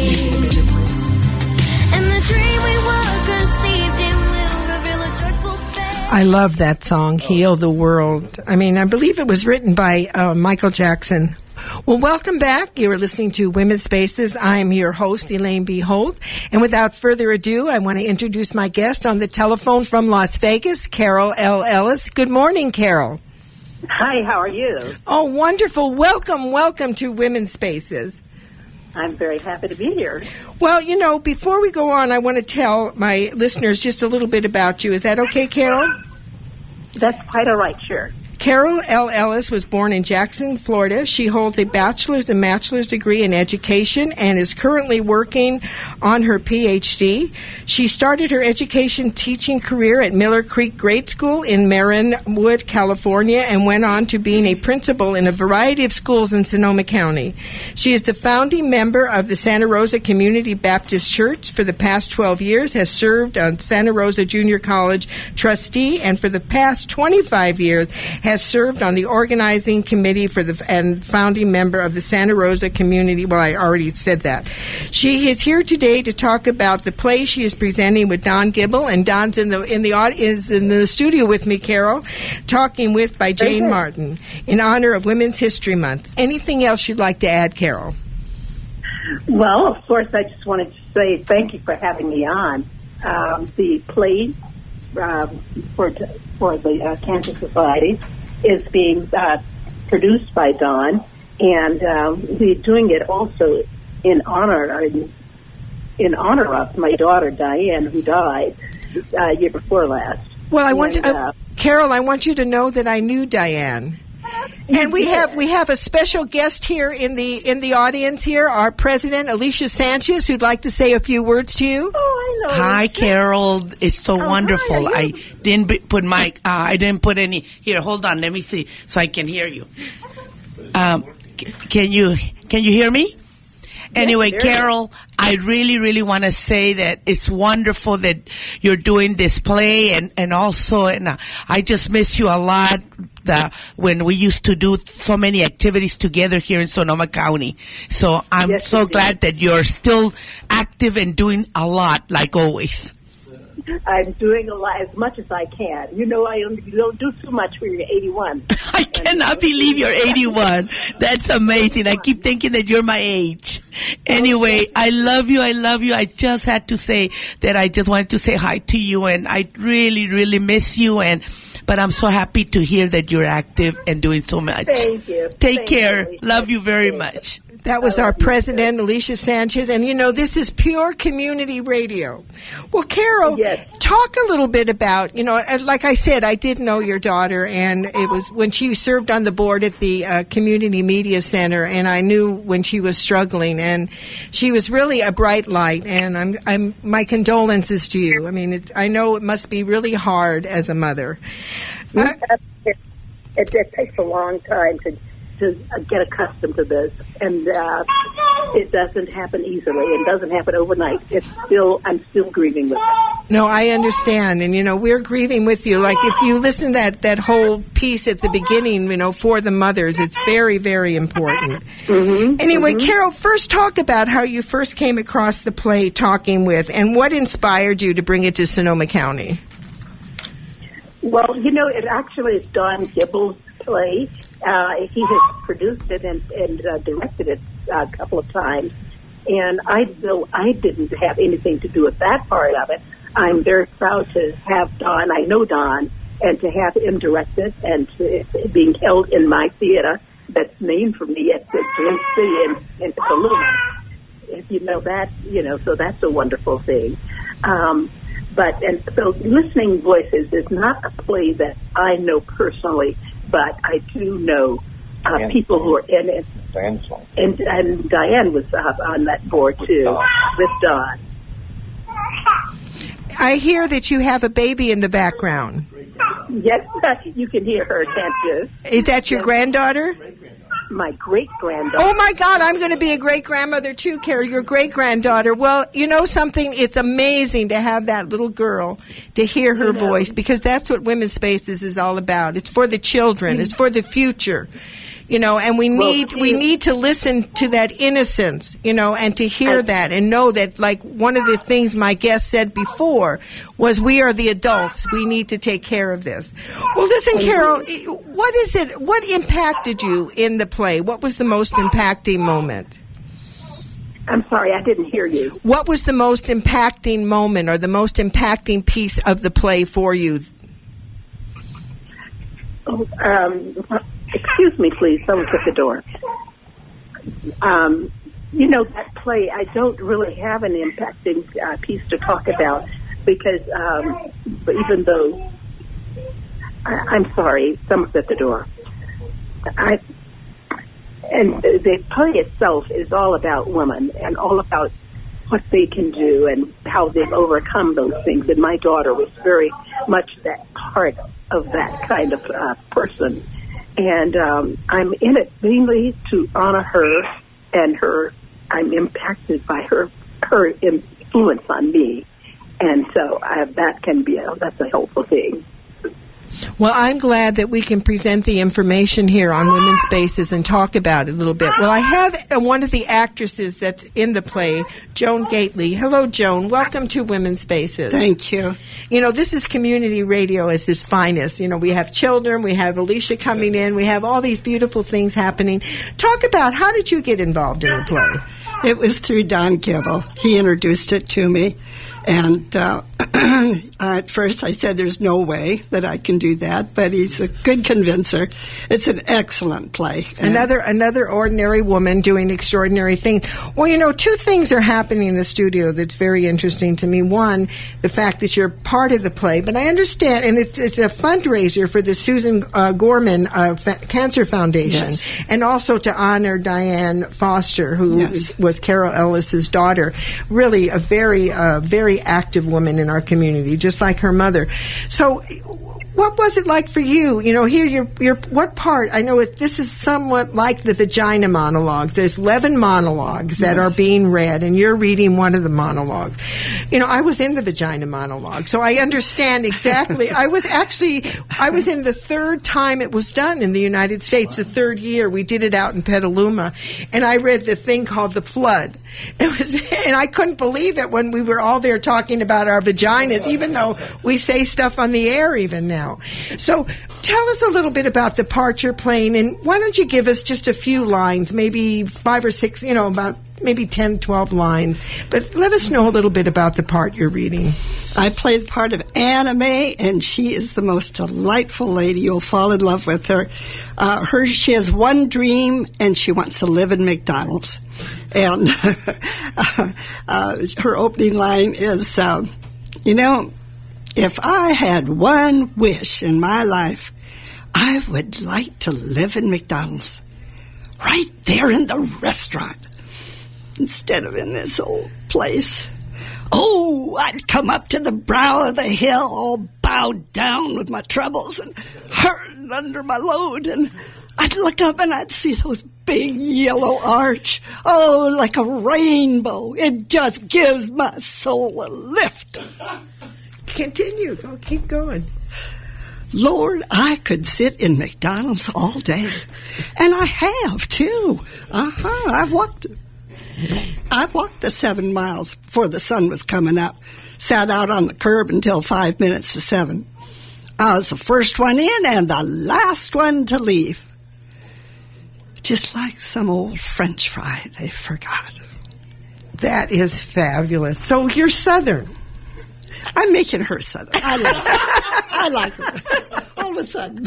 And the dream we were conceived in will reveal a joyful face. I love that song, Heal the World. I mean, I believe it was written by uh, Michael Jackson. Well, welcome back. You are listening to Women's Spaces. I'm your host, Elaine B. Holt. And without further ado, I want to introduce my guest on the telephone from Las Vegas, Carol L. Ellis. Good morning, Carol. Hi, how are you? Oh, wonderful. Welcome, welcome to Women's Spaces. I'm very happy to be here. Well, you know, before we go on, I want to tell my listeners just a little bit about you. Is that okay, Carol? That's quite all right, sure. Carol L. Ellis was born in Jackson, Florida. She holds a bachelor's and master's degree in education and is currently working on her P H D. She started her education teaching career at Miller Creek Grade School in Marinwood, California, and went on to being a principal in a variety of schools in Sonoma County. She is the founding member of the Santa Rosa Community Baptist Church. For the past twelve years, has served on Santa Rosa Junior College trustee, and for the past twenty-five years, has served on the organizing committee for the and founding member of the Santa Rosa Community. Well, I already said that. She is here today to talk about the play she is presenting with Don Gibble, and Don's in the in the is in the studio with me, Carol, talking with by Jane Martin in honor of Women's History Month. Anything else you'd like to add, Carol? Well, of course, I just wanted to say thank you for having me on. Um, the play uh, for for the uh, Cancer Society is being uh, produced by Don, and um, we're doing it also in honor in, in honor of my daughter Diane, who died uh, year before last. Well, I want and, to, uh, uh, Carol, I want you to know that I knew Diane. And we have we have a special guest here in the in the audience here, our president Alicia Sanchez, who'd like to say a few words to you. Oh, hello. Hi, Carol. It's so Oh, wonderful. hi, are I you- didn't b- put my. Uh, I didn't put any. Here, hold on. Let me see, so I can hear you. Um, c- can you can you hear me? Anyway, very Carol, I really, really want to say that it's wonderful that you're doing this play, and, and also, and uh, I just miss you a lot. The, when we used to do so many activities together here in Sonoma County. So I'm Yes, so we did. glad that you're still active and doing a lot, like always. I'm doing a lot, as much as I can. You know, I only don't do too much when you're eighty-one. I cannot believe you're eighty-one. That's amazing. I keep thinking that you're my age. Anyway, I love you. I love you. I just had to say that I just wanted to say hi to you, and I really, really miss you. And but I'm so happy to hear that you're active and doing so much. Thank you. Take Thank care. you. Love you very Thank you. much. That was our president, Alicia Sanchez. And, you know, this is pure community radio. Well, Carol, Yes. talk a little bit about, you know, and like I said, I did know your daughter, and it was when she served on the board at the uh, Community Media Center, and I knew when she was struggling, and she was really a bright light, and I'm, I'm, my condolences to you. I mean, it, I know it must be really hard as a mother. Uh, It, it, it takes a long time to to get accustomed to this, and uh, it doesn't happen easily. It doesn't happen overnight. It's still, I'm still grieving with it. No, I understand. And, you know, we're grieving with you. Like, if you listen to that, that whole piece at the beginning, you know, for the mothers, it's very, very important. Mm-hmm. Anyway, mm-hmm. Carol, first talk about how you first came across the play Talking With, and what inspired you to bring it to Sonoma County. Well, you know, it actually is Don Gibble's play. Uh, he has produced it and, and uh, directed it uh, a couple of times. And I though I didn't have anything to do with that part of it. I'm very proud to have Don. I know Don, and to have him direct it, and to, it being held in my theater that's named for me at the Twin City in, in Petaluma. If you know that, you know, so that's a wonderful thing. Um, but and so, Listening Voices is not a play that I know personally, but I do know uh, people who are in it. And, and Diane was uh, on that board, too, with Don. I hear that you have a baby in the background. Yes, you can hear her, can't you? Is that your Yes. granddaughter? My great-granddaughter. Oh, my God, I'm going to be a great-grandmother, too, Carol, your great-granddaughter. Well, you know something? It's amazing to have that little girl, to hear her voice, because that's what Women's Spaces is all about. It's for the children. It's for the future. You know, and we need we need to listen to that innocence, you know, and to hear that and know that, like one of the things my guest said before was, we are the adults. We need to take care of this. Well, listen, Carol, what is it? What impacted you in the play? What was the most impacting moment? I'm sorry, I didn't hear you. What was the most impacting moment or the most impacting piece of the play for you? Oh, um, excuse me, please. Someone's at the door. Um, you know, that play, I don't really have an impacting uh, piece to talk about because um, but even though, I, I'm sorry, someone's at the door. I, and the play itself is all about women and all about what they can do and how they've overcome those things. And my daughter was very much that part of that kind of uh, person. And um, I'm in it mainly to honor her and her. I'm impacted by her her influence on me, and so I, that can be a, that's a helpful thing. Well, I'm glad that we can present the information here on Women's Spaces and talk about it a little bit. Well, I have uh, one of the actresses that's in the play, Joan Gately. Hello, Joan. Welcome to Women's Spaces. Thank you. You know, this is community radio at its finest. You know, we have children, we have Alicia coming in, we have all these beautiful things happening. Talk about, how did you get involved in the play? It was through Don Gibble. He introduced it to me. And uh, at first I said there's no way that I can do that, but he's a good convincer. It's an excellent play. Another another ordinary woman doing extraordinary things. Well, you know, two things are happening in the studio that's very interesting to me. One, the fact that you're part of the play, but I understand, and it's, it's a fundraiser for the Susan uh, Gorman uh, Fa- Cancer Foundation, Yes. and also to honor Diane Foster, who Yes. was Carol Ellis's daughter. Really a very, uh, very active woman in our community, just like her mother. So, what was it like for you? You know, here you're, you're what part? I know it, this is somewhat like the vagina monologues. There's eleven monologues that Yes. are being read, and you're reading one of the monologues. You know, I was in the vagina monologue, so I understand exactly. I was actually, I was in the third time it was done in the United States, the third year. We did it out in Petaluma, and I read the thing called The Flood. It was, and I couldn't believe it when we were all there talking about our vaginas, even though we say stuff on the air even now. So tell us a little bit about the part you're playing, and why don't you give us just a few lines, maybe five or six, you know, about maybe ten, twelve lines. But let us know a little bit about the part you're reading. I play the part of Anna Mae, and she is the most delightful lady. You'll fall in love with her. Uh, her she has one dream, and she wants to live in McDonald's. And uh, uh, her opening line is, uh, you know, if I had one wish in my life, I would like to live in McDonald's, right there in the restaurant, instead of in this old place. Oh, I'd come up to the brow of the hill all bowed down with my troubles and hurting under my load, and I'd look up and I'd see those big yellow arch. Oh, like a rainbow. It just gives my soul a lift. Continue. Go, keep going. Lord, I could sit in McDonald's all day. And I have, too. Uh-huh. I've walked I've walked the seven miles before the sun was coming up. Sat out on the curb until five minutes to seven. I was the first one in and the last one to leave. Just like some old French fry they forgot. That is fabulous. So you're Southern. I'm making her Southern. I like her. I like her. All of a sudden.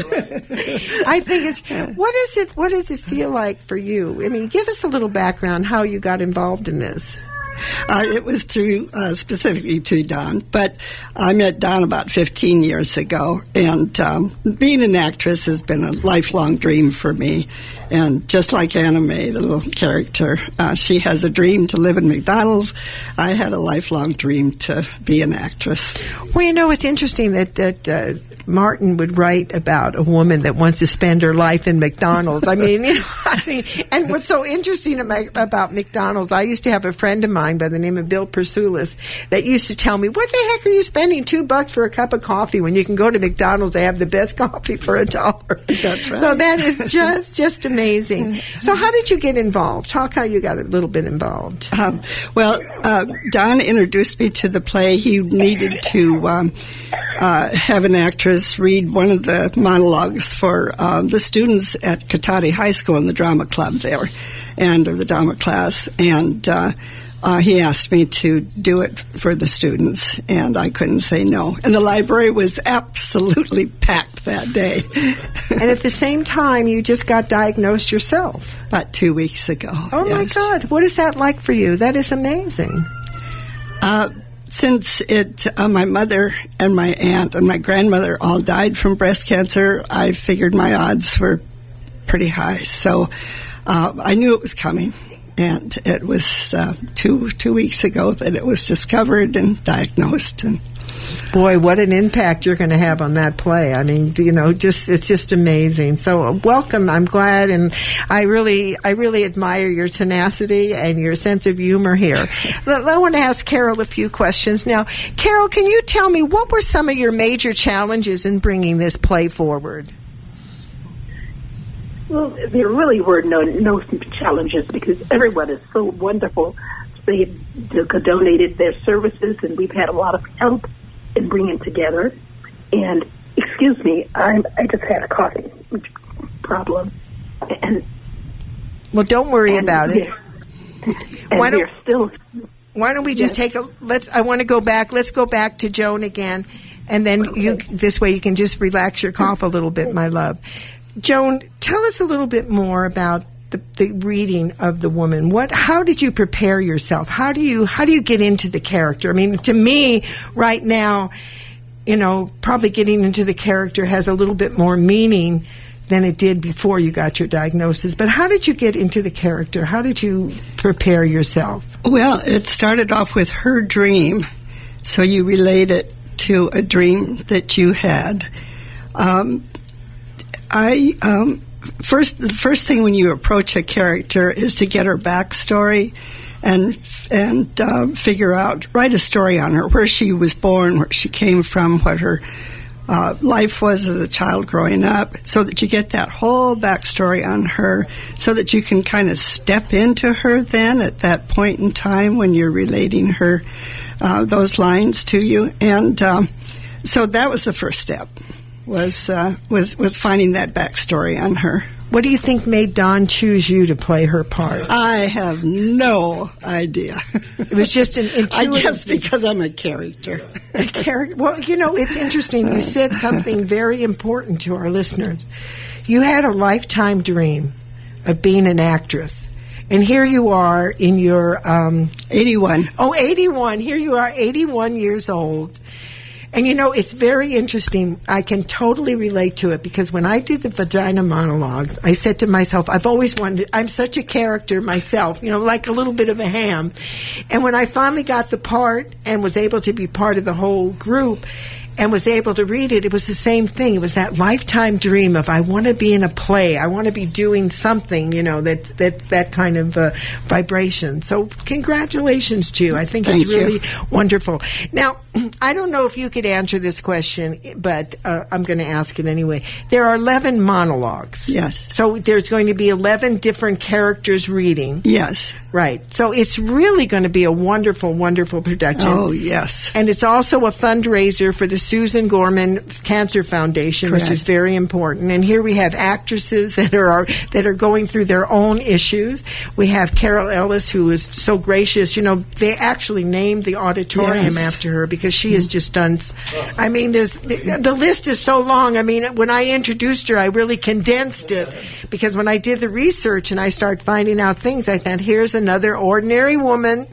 I think it's, what is it, what does it feel like for you? I mean, give us a little background how you got involved in this. Uh, it was through, uh, specifically to Don, but I met Don about fifteen years ago, and um, being an actress has been a lifelong dream for me. And just like Anna Mae, the little character, uh, she has a dream to live in McDonald's. I had a lifelong dream to be an actress. Well, you know, it's interesting that, that uh, Martin would write about a woman that wants to spend her life in McDonald's. I mean, you know, I mean, and what's so interesting about McDonald's, I used to have a friend of mine by the name of Bill Persoulis that used to tell me, what the heck are you spending two bucks for a cup of coffee when you can go to McDonald's? They have the best coffee for a dollar. That's right. So that is just, just amazing. So how did you get involved? Talk how you got a little bit involved. Um, well, uh, Don introduced me to the play. He needed to um, uh, have an actress read one of the monologues for um, the students at Cotati High School in the drama club there, and or the drama class, and uh, uh, he asked me to do it for the students, and I couldn't say no. And the library was absolutely packed that day. And at the same time, you just got diagnosed yourself. About two weeks ago. Oh, yes. my God. What is that like for you? That is amazing. Uh, since it, uh, my mother and my aunt and my grandmother all died from breast cancer, I figured my odds were pretty high. So uh, I knew it was coming. And it was uh, two two weeks ago that it was discovered and diagnosed. And boy, what an impact you're going to have on that play! I mean, you know, just it's just amazing. So, uh, welcome. I'm glad, and I really, I really admire your tenacity and your sense of humor here. I want to ask Carol a few questions now. Carol, can you tell me what were some of your major challenges in bringing this play forward? Well, there really were no no challenges because everyone is so wonderful. They donated their services, and we've had a lot of help in bringing together. And excuse me, I'm, I just had a coughing problem. And well, don't worry about it. And why don't, we're still. Why don't we just yes. take a let's? I want to go back. Let's go back to Joan again, and then okay. you. This way, you can just relax your cough a little bit, my love. Joan, tell us a little bit more about the, the reading of the woman. What? How did you prepare yourself? How do you how do you get into the character? I mean, to me, right now, you know, probably getting into the character has a little bit more meaning than it did before you got your diagnosis. But how did you get into the character? How did you prepare yourself? Well, it started off with her dream, so you relate it to a dream that you had. Um, I um, first the first thing when you approach a character is to get her backstory and and uh, figure out write a story on her, where she was born, where she came from, what her uh, life was as a child growing up, so that you get that whole backstory on her, so that you can kind of step into her then at that point in time when you're relating her uh, those lines to you, and um, so that was the first step. Was uh, was was finding that backstory on her. What do you think made Dawn choose you to play her part? I have no idea. It was just an intuitive... I guess because I'm a character. A character. Well, you know, it's interesting. You said something very important to our listeners. You had a lifetime dream of being an actress. And here you are in your... Um, eighty-one. Oh, eighty-one. Here you are, eighty-one years old. And, you know, it's very interesting. I can totally relate to it because when I did the vagina monologue, I said to myself, I've always wanted, I'm such a character myself, you know, like a little bit of a ham. And when I finally got the part and was able to be part of the whole group and was able to read it, it was the same thing. It was that lifetime dream of I want to be in a play. I want to be doing something, you know, that that, that kind of uh, vibration. So congratulations to you. I think Thank it's really you. wonderful. Now, I don't know if you could answer this question, but uh, I'm going to ask it anyway. There are eleven monologues. Yes. So there's going to be eleven different characters reading. Yes. Right. So it's really going to be a wonderful, wonderful production. Oh, yes. And it's also a fundraiser for the Susan Gorman Cancer Foundation, Correct. which is very important. And here we have actresses that are that are going through their own issues. We have Carol Ellis, who is so gracious. You know, they actually named the auditorium Yes. after her because she has just done. I mean, there's the, the list is so long. I mean, when I introduced her, I really condensed it because when I did the research and I started finding out things, I thought, here's another ordinary woman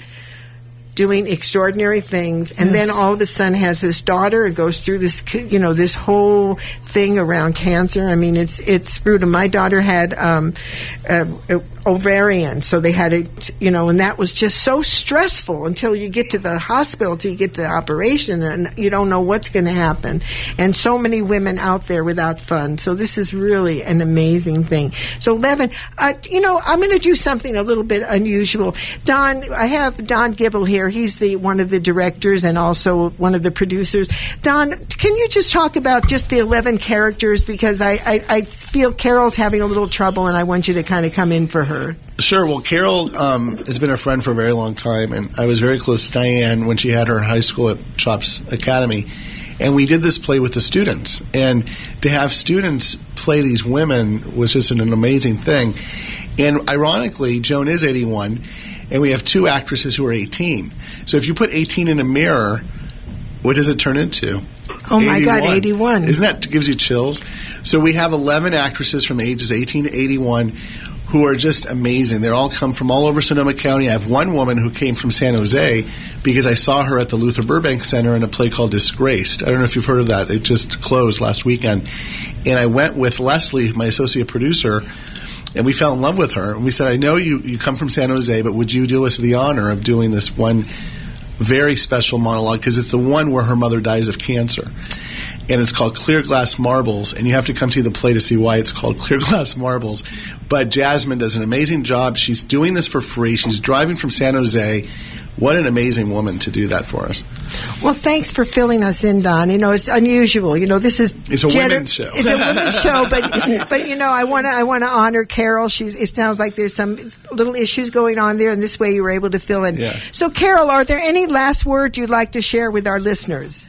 doing extraordinary things, and Yes. then all of a sudden has this daughter and goes through this, you know, this whole thing around cancer. I mean, it's it's brutal. My daughter had um, uh, uh, ovarian, so they had it, you know, and that was just so stressful until you get to the hospital, till you get to the operation, and you don't know what's going to happen. And so many women out there without funds. So this is really an amazing thing. So, Levin, uh, you know, I'm going to do something a little bit unusual. Don, I have Don Gibble here. He's the one of the directors and also one of the producers. Don, can you just talk about just the eleven characters? Because I, I, I feel Carol's having a little trouble, and I want you to kind of come in for her. Sure. Well, Carol um, has been a friend for a very long time, and I was very close to Diane when she had her high school at Chops Academy. And we did this play with the students. And to have students play these women was just an amazing thing. And ironically, Joan is eighty-one, and we have two actresses who are eighteen. So if you put eighteen in a mirror, what does it turn into? Oh, my God, eighty-one. Isn't that gives you chills? So we have eleven actresses from ages eighteen to eighty-one who are just amazing. They all come from all over Sonoma County. I have one woman who came from San Jose because I saw her at the Luther Burbank Center in a play called Disgraced. I don't know if you've heard of that. It just closed last weekend. And I went with Leslie, my associate producer, and we fell in love with her. And we said, I know you, you come from San Jose, but would you do us the honor of doing this one very special monologue? Because it's the one where her mother dies of cancer. And it's called Clear Glass Marbles, and you have to come see the play to see why it's called Clear Glass Marbles. But Jasmine does an amazing job. She's doing this for free. She's driving from San Jose. What an amazing woman to do that for us. Well, thanks for filling us in, Don. You know, it's unusual. You know, this is It's a gener- women's show. It's a women's show, but but you know, I want to I want to honor Carol. She's. It sounds like there's some little issues going on there, and this way you were able to fill in. Yeah. So, Carol, are there any last words you'd like to share with our listeners?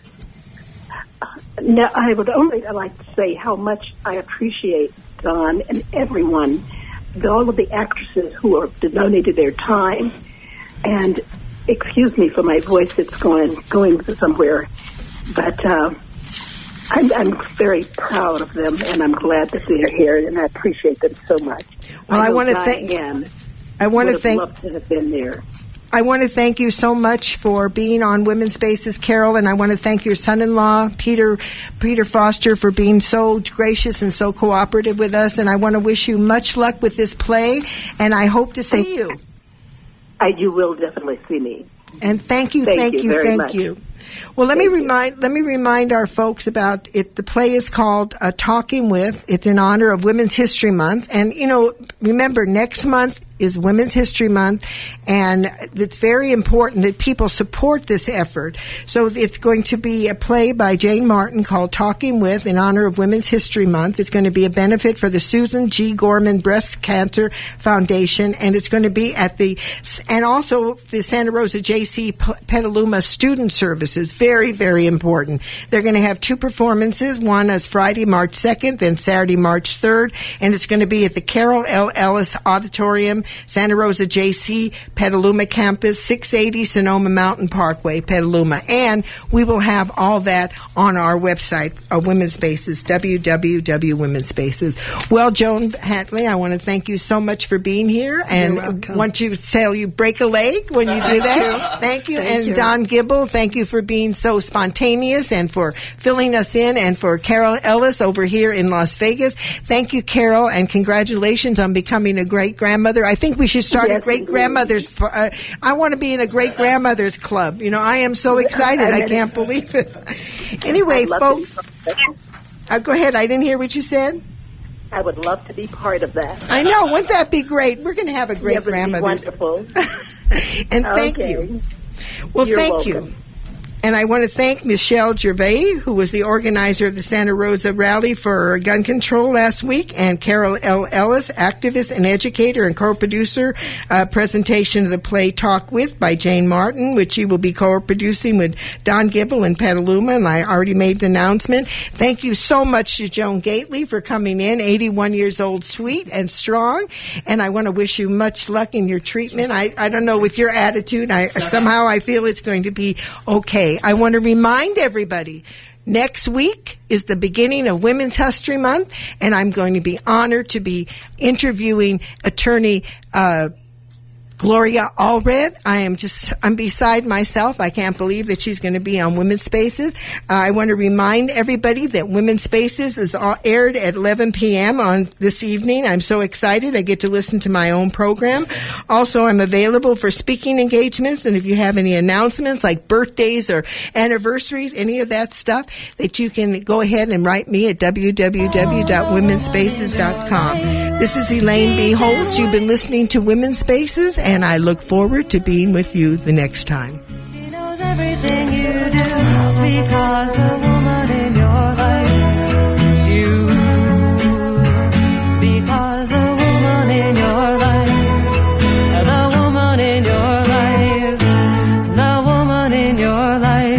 No, I would only like to say how much I appreciate Don and everyone, all of the actresses who have donated their time. And excuse me for my voice; it's going going somewhere. But uh, I'm, I'm very proud of them, and I'm glad that they're here, and I appreciate them so much. Well, I, know want to thank. Diane I want would to have thank. loved to have been there. I want to thank you so much for being on Women's Spaces, Carol, and I want to thank your son-in-law, Peter Peter Foster, for being so gracious and so cooperative with us. And I want to wish you much luck with this play, and I hope to see you. I, you will definitely see me. And thank you, Thank thank you you, very thank much. you. Well, let me remind let me remind our folks about it. The play is called uh, Talking With. It's in honor of Women's History Month, and you know, remember next month is Women's History Month, and it's very important that people support this effort. So it's going to be a play by Jane Martin called Talking With in honor of Women's History Month. It's going to be a benefit for the Susan G. Gorman Breast Cancer Foundation, and it's going to be at the, and also the Santa Rosa J C Petaluma Student Service. services. Very, very important. They're going to have two performances. One is Friday, March second, then Saturday, March third, and it's going to be at the Carol L. Ellis Auditorium, Santa Rosa J C, Petaluma Campus, six eighty Sonoma Mountain Parkway, Petaluma. And we will have all that on our website, uh, Women's Spaces, w w w dot women's spaces. Well, Joan Hatley, I want to thank you so much for being here. And once you say you break a leg when you do that. Thank you. Thank and you. Don Gibble, thank you for being so spontaneous and for filling us in, and for Carol Ellis over here in Las Vegas. Thank you, Carol, and congratulations on becoming a great grandmother. I think we should start Yes, a great indeed. grandmother's. For, uh, I want to be in a great grandmother's club. You know, I am so excited. I can't believe it. Anyway, I'd love folks, to be part of that. uh, go ahead. I didn't hear what you said. I would love to be part of that. I know. Wouldn't that be great? We're going to have a great Yeah, it would be grandmother's. wonderful. And thank Okay. you. Well, You're thank welcome. you. And I want to thank Michelle Gervais, who was the organizer of the Santa Rosa rally for gun control last week, and Carol L. Ellis, activist and educator and co-producer, uh, presentation of the play Talk With by Jane Martin, which she will be co-producing with Don Gibble and Petaluma, and I already made the announcement. Thank you so much to Joan Gately for coming in, eighty-one years old, sweet and strong, and I want to wish you much luck in your treatment. I, I don't know, with your attitude, I somehow I feel it's going to be okay. I want to remind everybody, next week is the beginning of Women's History Month, and I'm going to be honored to be interviewing attorney uh, Gloria Allred. I am just, I'm beside myself. I can't believe that she's going to be on Women's Spaces. Uh, I want to remind everybody that Women's Spaces is all aired at eleven p.m. on this evening. I'm so excited. I get to listen to my own program. Also, I'm available for speaking engagements, and if you have any announcements like birthdays or anniversaries, any of that stuff, that you can go ahead and write me at w w w dot women's spaces dot com. This is Elaine B. Holtz. You've been listening to Women's Spaces, and I look forward to being with you the next time. She knows everything you do because the woman in your life is you. Because the woman in your life, the woman in your life, the woman in your life.